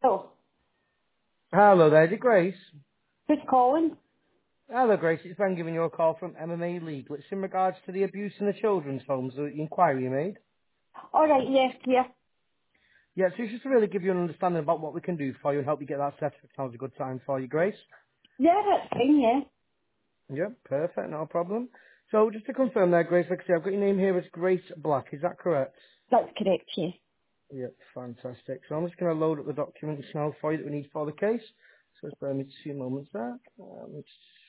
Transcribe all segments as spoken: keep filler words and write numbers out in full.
Oh, Hello there, is it Grace? who's calling? Hello Grace, it's Ben giving you a call from M M A Legal. It's in regards to the abuse in the children's homes, the inquiry you made. All right, yes, yeah. Yeah, so it's just to really give you an understanding about what we can do for you and help you get that set up. Sounds a good time for you, Grace. Yeah, that's fine, yeah. Yeah, perfect, no problem. So just to confirm there, Grace, like I say, I've got your name here as Grace Black, is that correct? That's correct, yeah. Yep, fantastic. So I'm just going to load up the documents now for you that we need for the case. So just bear with me two moments there. Um,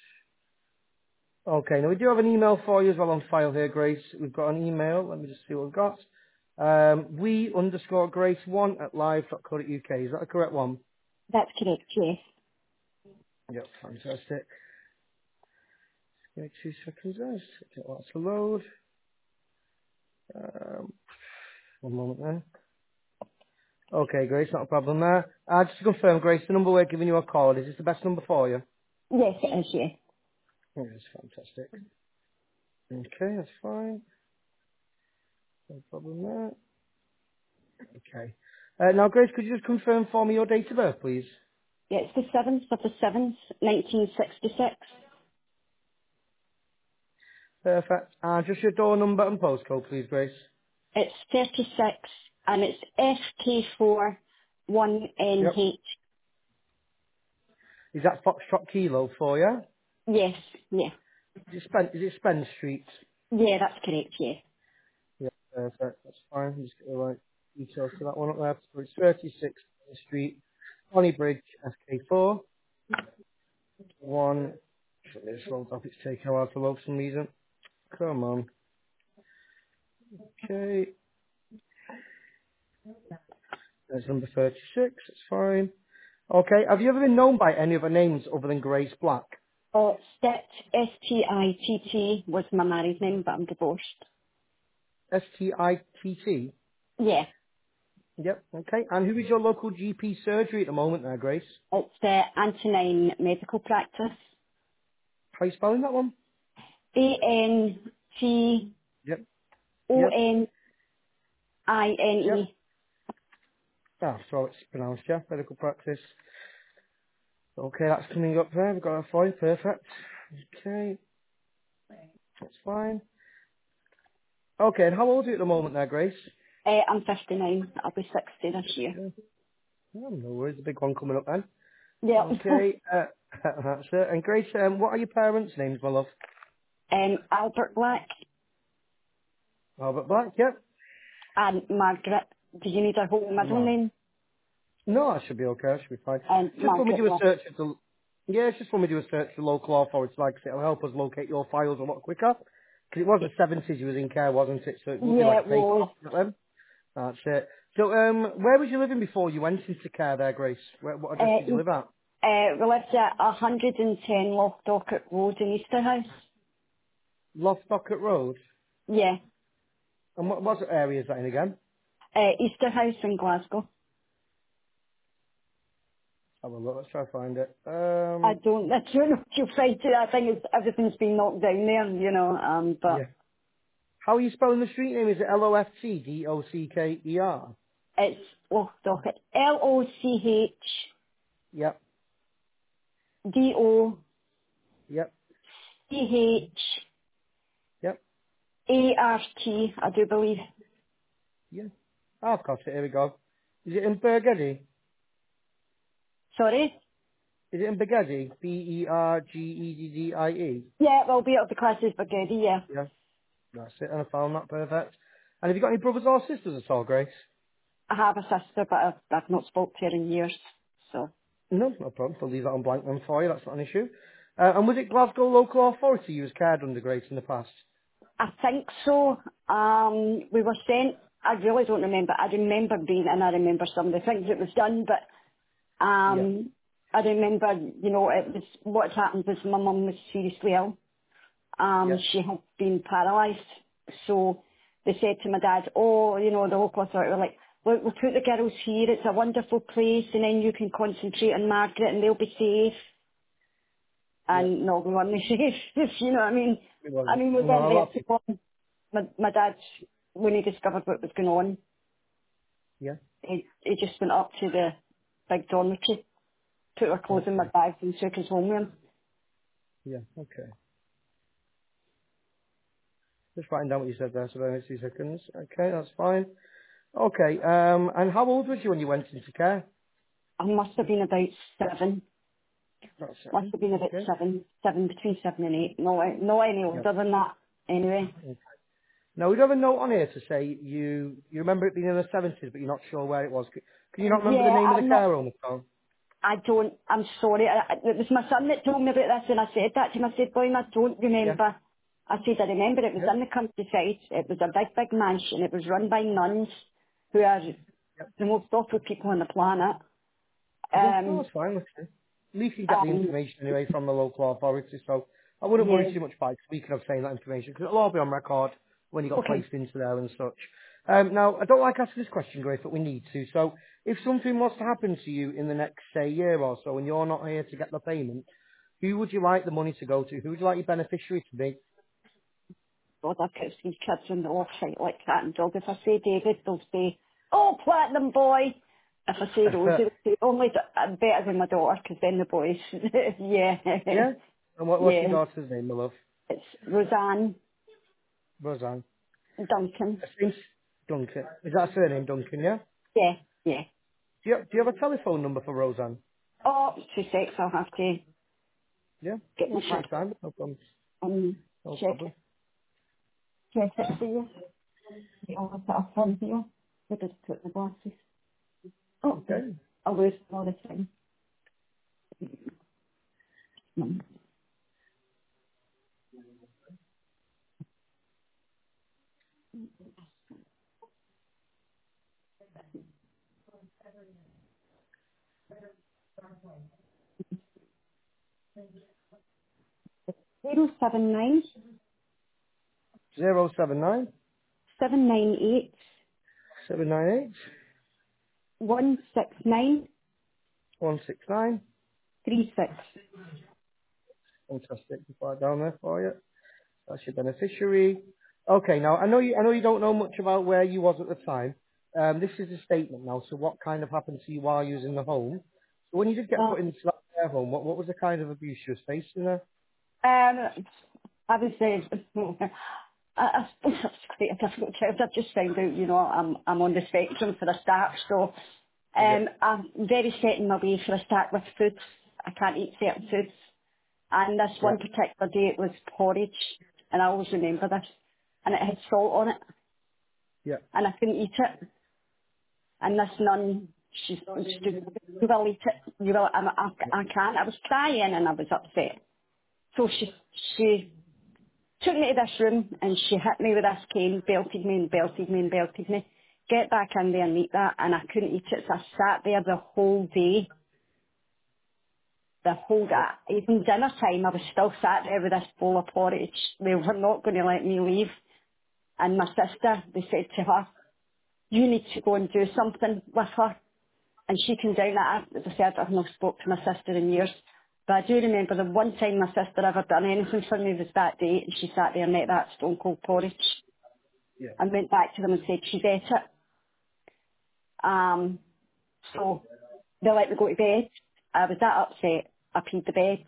Okay, now we do have an email for you as well on file here, Grace. We've got an email. Let me just see what we've got. Um, we underscore Grace one at live dot co dot uk. Is that the correct one? That's correct, yes. Yep, fantastic. Give me two seconds there. Just get that to load. Um, one moment there. Okay, Grace, not a problem there. Uh, just to confirm, Grace, the number we're giving you a call, is this the best number for you? Yes, it is, yeah. Yes, fantastic. Okay, that's fine. No problem there. Okay. Uh, now, Grace, could you just confirm for me your date of birth, please? Yeah, it's the seventh of the seventh, nineteen sixty-six. Perfect. And just your door number and postcode, please, Grace. It's thirty-six, and it's F K four one N Yep. H. Is that Foxtrot Kilo for you? Yes, yeah. Is it Spen, is it Spen Street? Yeah, that's correct, yeah. Yeah, perfect. That's fine. Just get the right details for that one up there. So it's thirty-six Spen Street, Bonnie Bridge, S K four. One. This loads up. It's taking a while to load for some reason. Come on. Okay. That's number thirty-six. It's fine. Okay. Have you ever been known by any other names other than Grace Black? Oh, Stitt, S T I T T was my married name, but I'm divorced. S T I T T? Yeah, Yep. Okay. And who is your local G P surgery at the moment there, Grace? it's the Antonine Medical Practice. How are you spelling that one? A N T Yep. O Yep. N I N Yep. E. Ah, so it's pronounced, yeah. Medical practice. Okay, that's coming up there. We've got that for you. Perfect. Okay, that's fine. Okay, and how old are you at the moment there, Grace? Uh, I'm fifty-nine. I'll be sixty this year. Yeah, yeah, no worries. A big one coming up then. Yeah. Okay, uh, that's it. And Grace, um, what are your parents' names, my love? um, Albert Black Albert Black, yep. and Margaret. Do you need a whole middle Mark. name? No, that should be okay. That should be fine. And Just when we Margaret do a Black. search of the, yeah, it's just when we do a search for local authorities, like I say, it'll help us locate your files a lot quicker. Because it was the seventies you was in care, wasn't it? So it would be Yeah, like it a paper was. copy of them. That's it. So, um, where was you living before you went into care there, Grace? Where, what address did you Uh, live at? uh, we lived at one hundred ten Lochdocket Road in Easterhouse. Lostocket Road. Yeah. And what, what area is that in again? Uh, Easterhouse in Glasgow. Have a look, let's try to find it. I Um, don't, I don't know if you'll find it. I think it's, everything's been knocked down there, you know, um, but yeah. How are you spelling the street name? Is it L O F T D O C K E R? it's Lochdocket. L O C H Yep, D O yep, C H yep, A R T, I do believe. yeah. Oh, I've got it, here we go. Is it in Bergedi? Sorry? Is it in Begedi? B E R G E D D I E? Yeah, well, be at the classes Brigade, yeah. Yeah, that's it, and I found that perfect. And have you got any brothers or sisters at all, Grace? I have a sister, but I've, I've not spoke to her in years, so. No, no problem. I'll leave that on blank then for you, that's not an issue. Uh, and was it Glasgow Local Authority you was cared under, Grace, in the past? I think so. Um, we were sent, I really don't remember. I remember being and I remember some of the things that was done, but Yeah, um, I remember, you know, it was, what had happened was my mum was seriously ill. yeah, Um, she had been paralysed. So they said to my dad, oh, you know, the local authority were like, look, we'll put the girls here. It's a wonderful place and then you can concentrate on Margaret and they'll be safe. yeah. And no, we weren't safe, if you know what I mean. It I wasn't. mean, we No, weren't a there lot of to people. go. My, my dad, when he discovered what was going on, Yeah, he, he just went up to the big dormitory, put our clothes in my Okay. bags and took us home with him. Yeah. Okay. Just writing down what you said there, so then two seconds. Okay, that's fine. Okay, um, and how old was you when you went into care? I must have been about seven. About Must seven. have been about Okay. seven, seven, between seven and eight. No, no any Yeah. older than that. Anyway. Okay. Now, we do have a note on here to say you you remember it being in the seventies, but you're not sure where it was. C- Can you not remember the Yeah, name of the I'm not, care home at all? I don't, I'm sorry. I, I, it was my son that told me about this and I said that to him. I said, boy, I don't Yeah. remember. I said, I remember it was Yeah. in the countryside. It was a big, big mansion. It was run by nuns who are Yep. the most awful people on the planet. Yeah. No, Um, that's fine. Look, at least you get the um, information anyway from the local authority, so I wouldn't worry yeah. too much about it, speaking of saying that information, because it'll all be on record when you got Okay. placed into there and such. Um, now, I don't like asking this question, Grace, but we need to. So, if something was to happen to you in the next, say, year or so, and you're not here to get the payment, who would you like the money to go to? Who would you like your beneficiary to be? God, I've got three kids in the offsite like cat and dog. If I say David, they'll say, oh, platinum boy. If I say Rosie, they'll say, only d- I'm better than my daughter, because then the boys, yeah, Yeah? And what, what's your yeah. daughter's name, my love? It's Roseanne Roseanne. Duncan. It seems Duncan. Is that a surname, Duncan, yeah? Yeah, yeah. Do you, do you have a telephone number for Roseanne? Oh, two secs, I'll have to Yeah? get my We'll card take time. No problem. and No check, problem. check it for you. I'll have it up on here. I just put the glasses. Oh, Okay. I lose them all the time. Zero seven nine Zero seven nine seven nine eight seven nine eight one six nine one six nine. three six. Fantastic. Put that down there for you. That's your beneficiary. Okay, now I know you I know you don't know much about where you was at the time. Um, this is a statement now, so what kind of happened to you while you was in the home? So when you did get Uh, put into that care home, what, what was the kind of abuse you was facing there? um, I would say, I, I suppose it's quite a difficult child. I've just found out, you know, I'm I'm on the spectrum for a start, so Yeah, um, I'm very set in my way for a start with foods. I can't eat certain foods. And this yeah, one particular day it was porridge, and I always remember this, and it had salt on it, yeah, and I couldn't eat it. And this nun, she stood, you will eat it, you will, I, I, I can't. I was crying and I was upset. So she, she took me to this room and she hit me with this cane, belted me and belted me and belted me. Get back in there and eat that, and I couldn't eat it, so I sat there the whole day, the whole yeah, day. Even dinner time, I was still sat there with this bowl of porridge. They were not going to let me leave. And my sister, they said to her, you need to go and do something with her. And she came down at her. As I said, I've not spoke to my sister in years. But I do remember the one time my sister ever done anything for me was that day, and she sat there and ate that stone cold porridge. yeah. And went back to them and said she'd ate it. Um, so they let me go to bed. I was that upset. I peed the bed.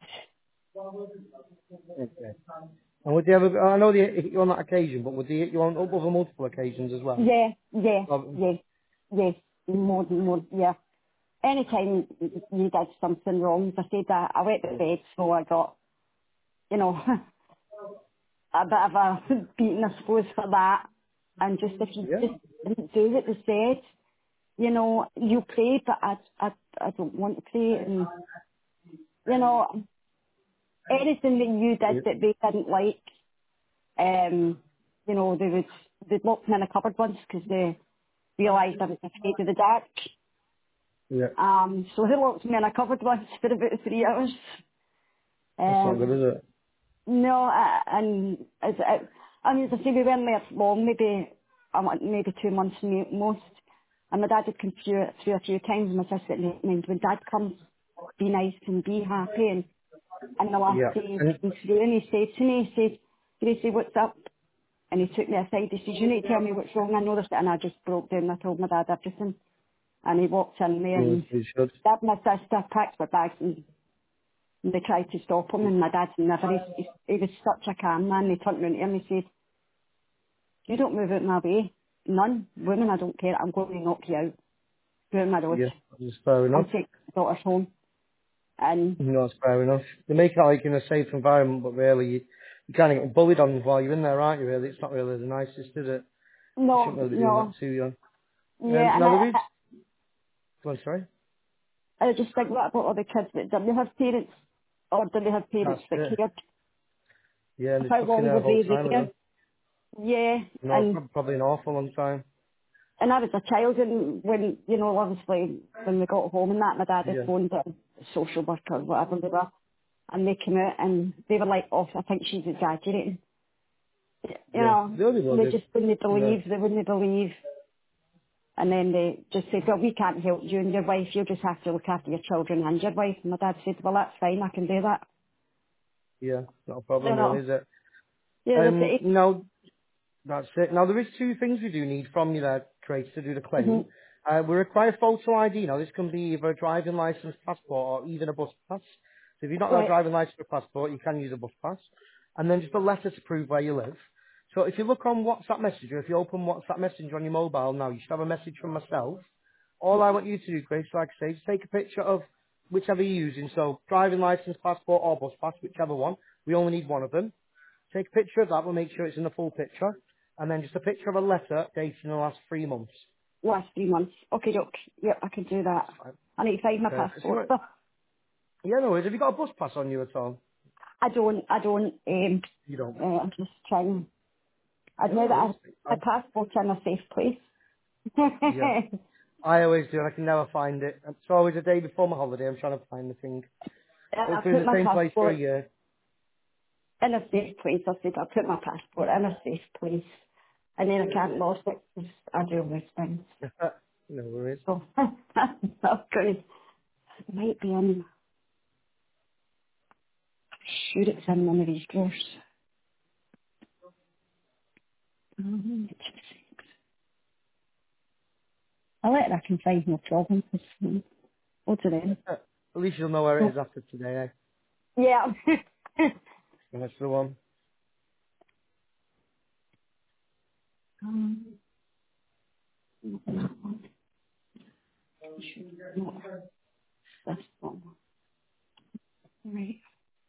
Okay. And would you ever, I know they hit you on that occasion, but would they hit you on other multiple occasions as well? Yeah, yeah, Um, yeah, yes, more than more, yeah. Anytime you did something wrong, as I said that, I went to bed, so I got, you know, a bit of a beating, I suppose, for that. And just if you yeah, just didn't do what they said, you know, you pray, but I, I, I don't want to pray. And, you know, anything that you yeah, did that they didn't like, um, you know, they would, they'd lock me in a cupboard once because they realised I was afraid of the dark. yeah. Um, so they locked me in a cupboard once for about three hours. That's not good, Um, is it? no, uh, and as it, I mean, as I say, we weren't there long, maybe a month, maybe two months mo- most. And my dad had come through it through a few times, and my sister didn't mind when dad comes, be nice and be happy. And, and the last Yeah. day he And came through, and he said to me, he said, Gracie, what's up? And he took me aside, he said, you need to tell me what's wrong, I noticed it. And I just broke down, I told my dad everything. And he walked in there Yes, and you should. dad and my sister packed their bags and they tried to stop him and my dad never, he, he was such a calm man. He turned around to him and he said, you don't move out my way. None. Women, I don't care. I'm going to knock you out. Go in my road. Yeah, that's fair And enough. take my daughters home. And You know, that's fair enough. They make it like in a safe environment, but really, you, you kind of get bullied on while you're in there, aren't you, really? It's not really the nicest, is it? You shouldn't no, really be doing that no. too young. Um, Yeah, and now, I, there is... I, Go on, sorry. I just think, what about all the kids that didn't have parents? Or did they have That's parents that it. cared? Yeah, and they're How stuck in long there the were whole they time with there? them. Yeah, You know, and prob- probably an awful long time. and I was a child, and when, you know, obviously, when we got home and that, my dad had Yeah. phoned a social worker, whatever they were, and they came out, and they were like, oh, I think she's exaggerating. You Yeah. know, The only one they did. just wouldn't Yeah. believe, they wouldn't believe. And then they just said, well, we can't help you and your wife, you just have to look after your children and your wife. And my dad said, well, that's fine, I can do that. Yeah. Not a You problem, really, know, is it? yeah, they Um, say, no, that's it. Now, there is two things we do need from you there, Craig, to do the claim. mm-hmm, Uh, we require photo I D. Now, this can be either a driving licence, passport, or even a bus pass. So if you've not got a right, driving licence or passport, you can use a bus pass. And then just a letter to prove where you live. So if you look on WhatsApp Messenger, if you open WhatsApp Messenger on your mobile now, you should have a message from myself. All I want you to do, Grace, like I say, is take a picture of whichever you're using. So driving licence, passport, or bus pass, whichever one. We only need one of them. Take a picture of that. We'll make sure it's in the full picture. And then just a picture of a letter dated in the last three months. last three months. Okay, doc, yep, I can do That's that. fine. I need to find my Perfect. So you passport. want- yeah, no worries. Have you got a bus pass on you at all? I don't, I don't, um, You don't. uh, I'm just trying, I Yeah, no know that worries. I, my I, passport's in a safe place. yeah. I always do, and I can never find it. It's always a day before my holiday. I'm trying to find the thing. But I it's been in put the my same place for a passport year. in a safe place. I said I put my passport in a safe place, and then I can't lose it 'cause I do those things. No worries. So that's not good. It might be in. Sure, it's in one of these drawers. Um, I let I can find no problem. 'Cause, um, what's it in? At least you'll know where it Oh, is after today, eh? yeah. That's the one. um, not that one. Sure, not this one. Right.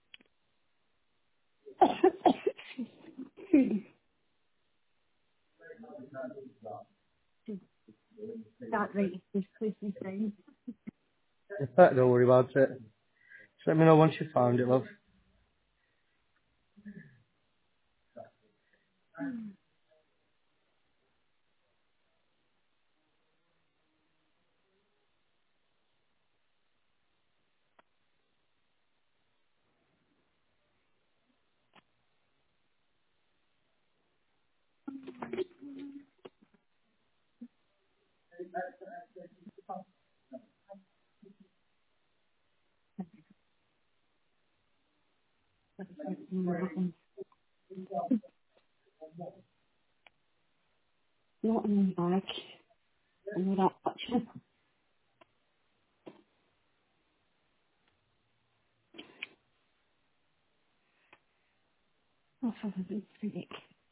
That right. This place is fine. Don't worry about it. Just let me know once you've found it, love. Not in my bag. I know that much. Oh, for heaven's sake.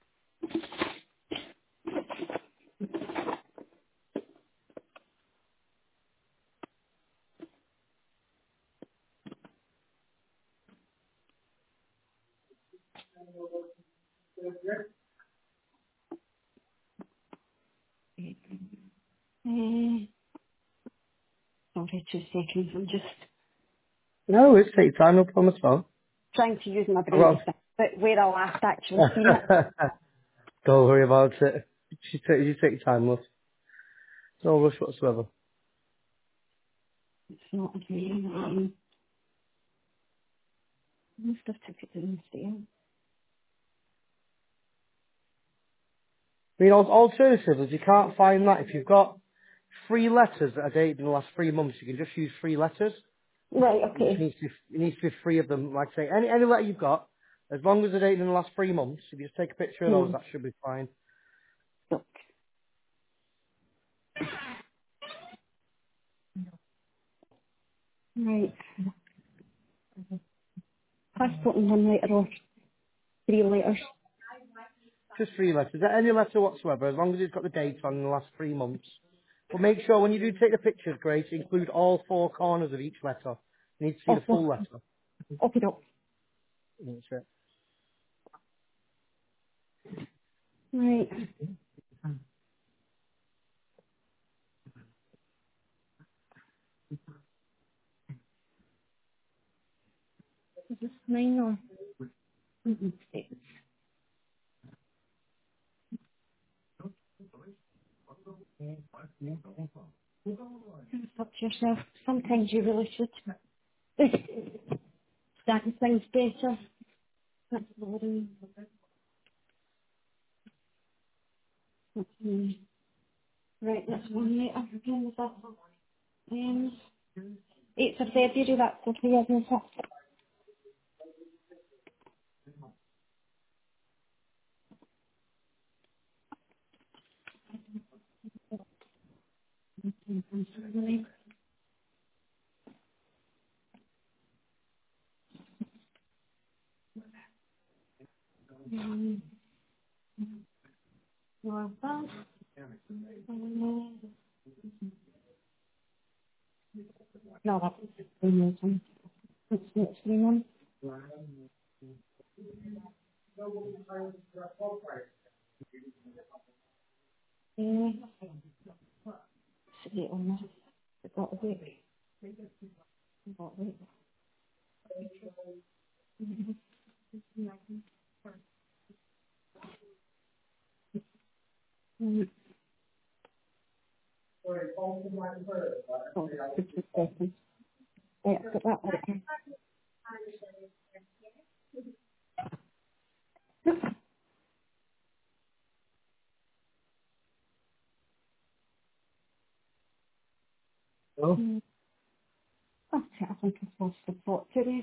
Eh, sorry, two seconds. I'm just No, it's take your time, no problem at all. trying to use my brain to Well, think about where I last actually seen it. don't worry about it. You take, you take your time, love. No rush whatsoever. It's not a dream. Um, I must have took it downstairs. I mean, al- alternatively, if you can't find that, if you've got three letters that are dated in the last three months, you can just use three letters. Right, It just okay. needs to be, it needs to be three of them. Like I say, any, any letter you've got, as long as they're dated in the last three months, if you just take a picture of those, Hmm. that should be fine. Look. Right. Passport in one letter or three letters. Just three letters. Any letter whatsoever, as long as it's got the date on in the last three months. But make sure when you do take the pictures, Grace, include all four corners of each letter. You need to see the Awful. full letter. Okay, doke. That's it. Right. Is this mine or? Mm-mm. Up to yourself. Sometimes you really should. Starting things better. That's boring. That's me. Right, that's one letter. Again, is that um, eighth of February, that's the three of us. Um, no, that. Um, no, that's amazing. That's next one. Yeah. Sit on that. I've got a bit. I've got a bit. Mm. Oh, just a second. Yeah, I've got that one. Oh? Mm. That's it. I think I've lost the plot today.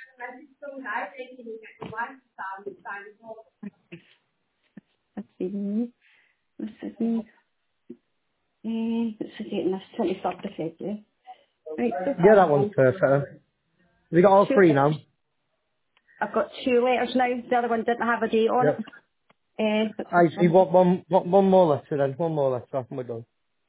Let's see. Let's see. Uh, it's the date in this twenty-third of February. Right, so Yeah, far that I've one's done perfect. Have you got all two three now? letters. I've got two letters now. The other one didn't have a date on it. Yep. Uh, but I this see. one. What one, what, one more letter then. One more letter and we're done.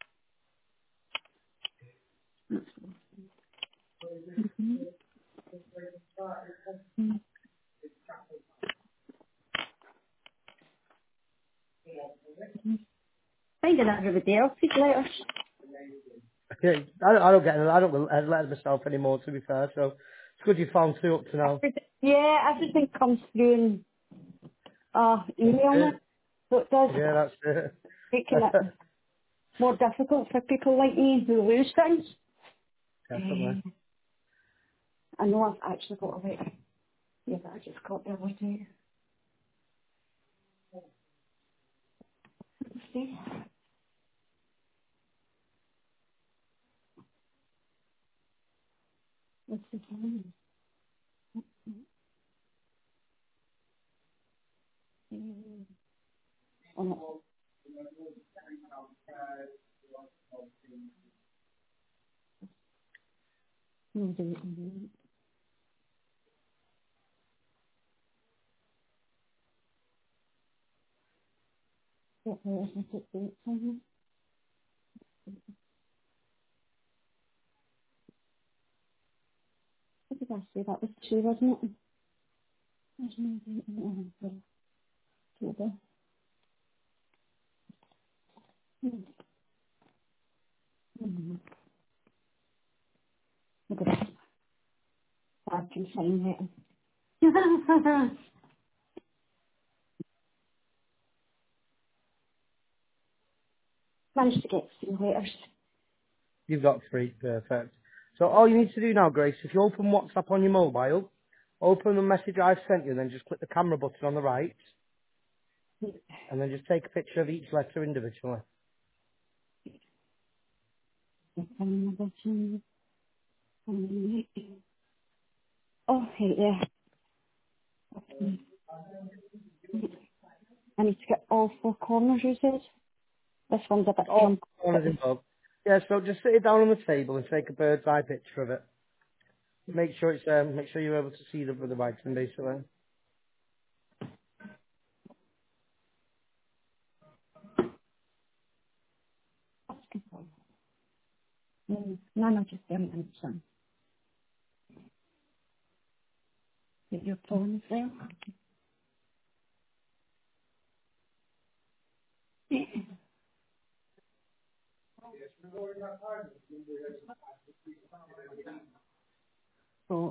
Finding everybody else's letters. Yeah, I, don't- I don't get it. I don't let let myself anymore, to be fair. So it's good you found two up to now. Everything, yeah, everything comes through in uh, That's email now. it. So it does Yeah, that's it. making it more difficult for people like me who lose things. Definitely. Uh, I know I've actually got a letter. Yeah, but I just got the other day. Let's see. What's the time? Oh, no. No, the, the, what letters was it? The time? What did I say? That was two, wasn't it? There's no date on it. Oh, October. Hmm. Hmm. Look at that. I can sign it. Managed to get three letters. You've got three. Perfect. So all you need to do now, Grace, if you open WhatsApp on your mobile, open the message I've sent you, then just click the camera button on the right, and then just take a picture of each letter individually. Oh, hey there. I need to get all four corners, you said? This one's a bit All jump. corners involved. Yeah, so just sit it down on the table and take a bird's eye picture of it. Make sure it's um, make sure you're able to see the the writing basically. Mm, no, no, just them and son. Is your phone there? So,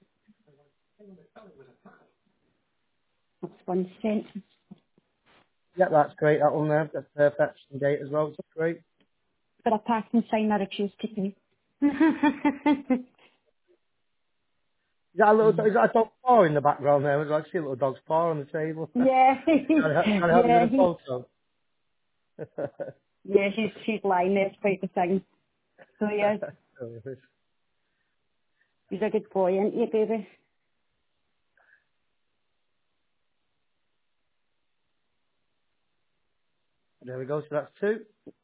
that's one cent. Yeah, that's great. That one there, that's perfect and date as well. It's great. Is But a parking sign I refuse to pay. that a little? Is that a dog's paw in the background there? I see a little dog's paw on the table. yeah, trying, to, trying to help you yeah, with a he, photo. yeah, she's, she's lying there despite the thing. So yeah, he's a good boy, isn't he, baby? There we go. So that's two.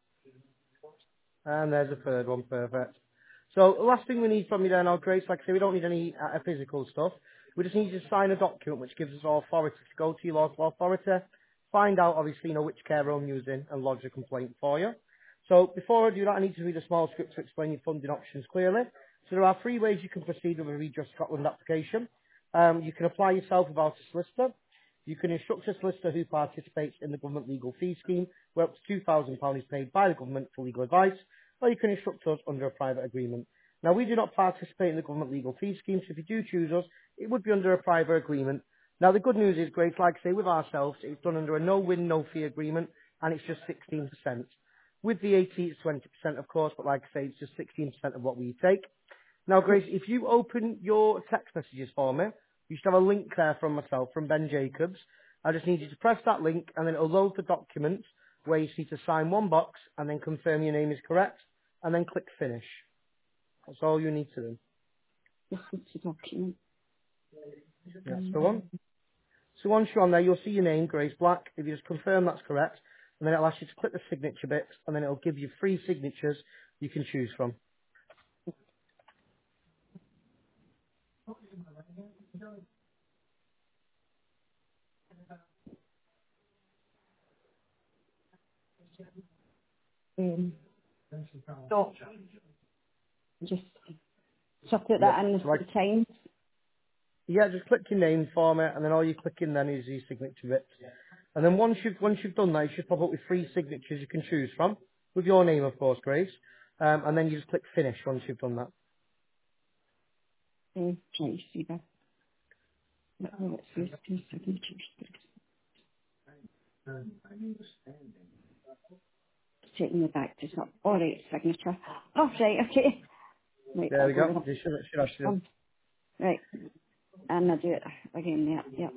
And there's a third one, perfect. So the last thing we need from you then, our Grace, like I say, we don't need any uh, physical stuff. We just need you to sign a document which gives us authority to go to your local authority, find out, obviously, you know, which care home you're in and lodge a complaint for you. So before I do that, I need to read a small script to explain your funding options clearly. So there are three ways you can proceed with a Redress Scotland application. Um, you can apply yourself without a solicitor. You can instruct a solicitor who participates in the government legal fee scheme, where up to two thousand pounds is paid by the government for legal advice, or you can instruct us under a private agreement. Now, we do not participate in the government legal fee scheme, so if you do choose us, it would be under a private agreement. Now, the good news is, Grace, like I say, with ourselves, it's done under a no-win, no-fee agreement, and it's just sixteen percent. With V A T, it's twenty percent, of course, but like I say, it's just sixteen percent of what we take. Now, Grace, if you open your text messages for me, you should have a link there from myself, from Ben Jacobs. I just need you to press that link, and then it'll load the document where you need to sign one box, and then confirm your name is correct, and then click finish. That's all you need to do. This is the document. That's the one. So once you're on there, you'll see your name, Grace Black. If you just confirm that's correct, and then it'll ask you to click the signature bit, and then it'll give you three signatures you can choose from. Um, so, just, so I put Yeah. that in So like, the time. yeah, just click your name for me, and then all you click in then is your signature bit. And then once you've once you've done that, you should pop up with three signatures you can choose from, with your name, of course, Grace. Um, and then you just click finish once you've done that. Um, trying to see that. Oh, it says two signatures. Taking the back to some, alright, signature. Oh, right, okay. Right, There I'll we go go. with the You should, should first actually do. one. Right, and I'll do it again, yep, yep.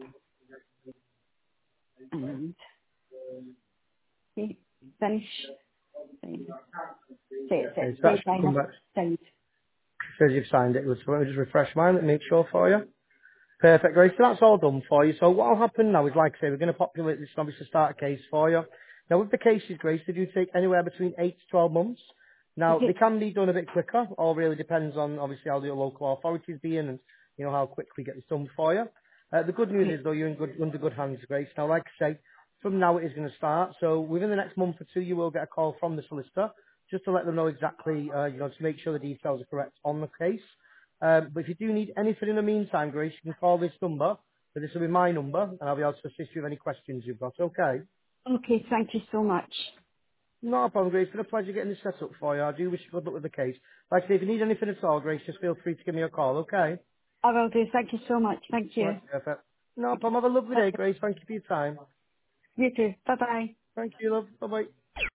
And, okay, finish. Sign. Say it, Okay, it so that says should I come have back. signed. Says you've signed it. So let me just refresh mine and make sure for you. Perfect, Grace. So that's all done for you. So what will happen now is, like I say, we're going to populate this and obviously start a case for you. Now, with the cases, Grace, they do take anywhere between eight to twelve months. Now, they Okay, can be done a bit quicker. All really depends on, obviously, how the local authorities be in and, you know, how quick we get this done for you. Uh, the good news okay, is, though, you're in good, under good hands, Grace. Now, like I say, from now it is going to start. So within the next month or two, you will get a call from the solicitor just to let them know exactly, uh, you know, to make sure the details are correct on the case. Um, but if you do need anything in the meantime, Grace, you can call this number. But this will be my number, and I'll be able to assist you with any questions you've got. Okay? okay, thank you so much. No problem, Grace. It's been a pleasure getting this set up for you. I do wish you good luck with the case. Like I say, if you need anything at all, Grace, just feel free to give me a call. Okay? I will do, thank you so much, thank All you. right, perfect. No problem. Have a lovely day, Grace. Thank you for your time. You too, bye bye. Thank you, love. Bye bye.